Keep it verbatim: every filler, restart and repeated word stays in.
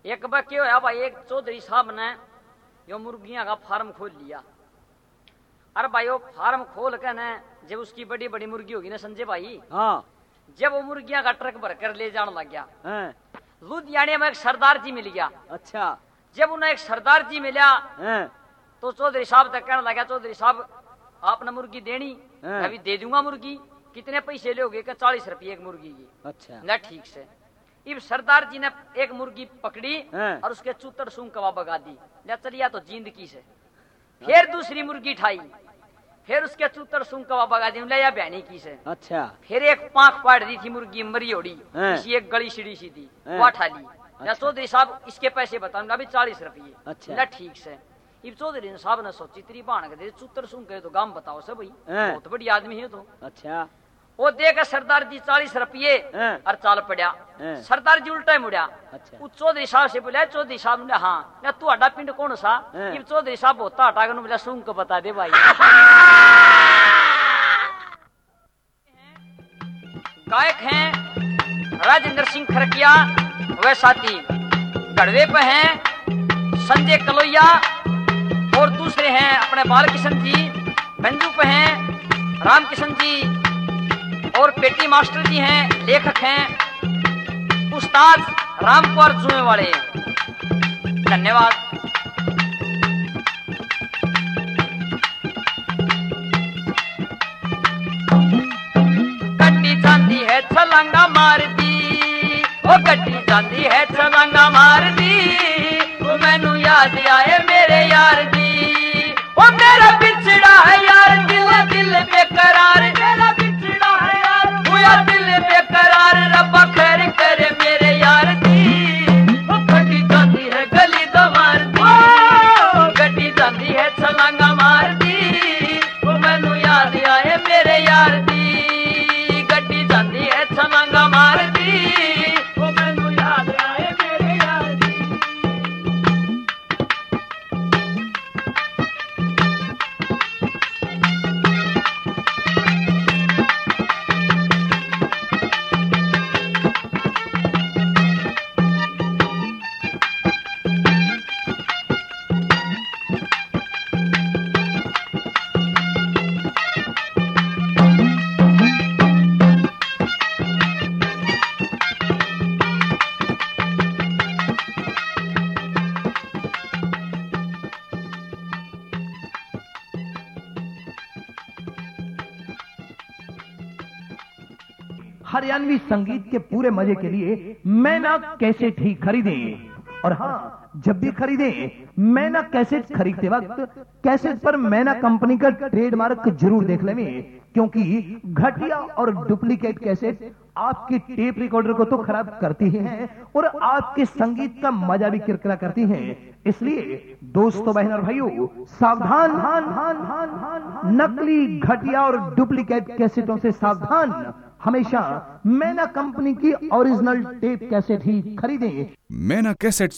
एक बार क्या होया भाई, एक चौधरी साहब ने यो मुर्गियां का फार्म खोल लिया। अरे भाई वो फार्म खोल के न जब उसकी बड़ी बड़ी मुर्गी होगी ना संजय भाई, हाँ, जब वो मुर्गियां का ट्रक भर कर ले जाने लग गया, लुधियाने में एक सरदार जी मिल गया। अच्छा, जब उन्हें एक सरदार जी मिला तो चौधरी साहब तक कहने लगा, चौधरी साहब आपने मुर्गी देनी? अभी दे दूंगा मुर्गी। कितने पैसे लोगे? का चालीस रुपये एक मुर्गी की। अच्छा, ना ठीक से। इब सरदार जी ने एक मुर्गी पकड़ी और उसके चूतर सूंग कवा बगा दी, ले चलिया तो जिंदगी से। फिर दूसरी मुर्गी ठाई, फिर उसके चूतर सूंग कवा बगा दी, ले या बहनी की से। अच्छा, फिर एक पांख पाड़ दी थी मुर्गी मरी होड़ी, इसी एक गली सीढ़ी सी थी, वो ठा ली। अच्छा। चौधरी साहब इसके पैसे बताऊंगा, अभी चालीस रुपये। अच्छा, ना ठीक से। इब चौधरी साहब ने सोची तेरी बाण के दे चूतर सूंग करे तो गांव बताओ से भाई, बहुत बड़ी आदमी है तो। अच्छा, वो देकर सरदार जी चालीस रुपये और चाल पड़ा। सरदार जी उल्टा मुड़िया। अच्छा, चौधरी साहब से बोला, चौधरी साहब ने हाँ ना तू पिंड कौन सा? ये चौधरी साहब होता हटा कर बोला सूंग को बता दे भाई। गायक हैं राजेंद्र सिंह खरकिया व साथी, गढ़वे पे हैं संजय कलोया और दूसरे हैं अपने बालकिशन जी, गंजू पे हैं रामकिशन जी और पेटी मास्टर जी हैं, लेखक हैं उस्ताद रामकुमार जुए वाले। धन्यवाद। गड्डी जाती है छलांगा मार दी, ओ गड्डी जाती है छलांगा मार दी, वो मैनू याद आए मेरे यार दी, ओ मेरा बिछड़ा है यार दिल दिल बेकरार, मेरा बिछड़ा है यार हुआ दिल बेकरार, रब्बा खैर करे मेरे यार दी, ओ गड्डी जाती है गली दवार दी, गड्डी जाती है छलांगा मार दी, वो मैनू याद आए मेरे यार दी, गड्डी जाती है छलांगा मार दी, वो मैनू याद आए मेरे यार दी। हरियाणवी संगीत के पूरे मजे के लिए मैना कैसेट ही खरीदें। और हाँ, जब भी खरीदें मैना कैसेट खरीदते वक्त कैसेट पर मैना कंपनी का ट्रेडमार्क जरूर देख लें, क्योंकि घटिया और डुप्लीकेट कैसेट आपके टेप रिकॉर्डर को तो खराब करती ही हैं और आपके संगीत का मजा भी किरकिरा करती हैं। इसलिए दोस्तों, बहन और भाइयों, सावधान, नकली, घटिया और डुप्लीकेट कैसेटों से सावधान। हमेशा मैना कंपनी की ओरिजिनल टेप कैसेट ही खरीदें। मैना कैसेट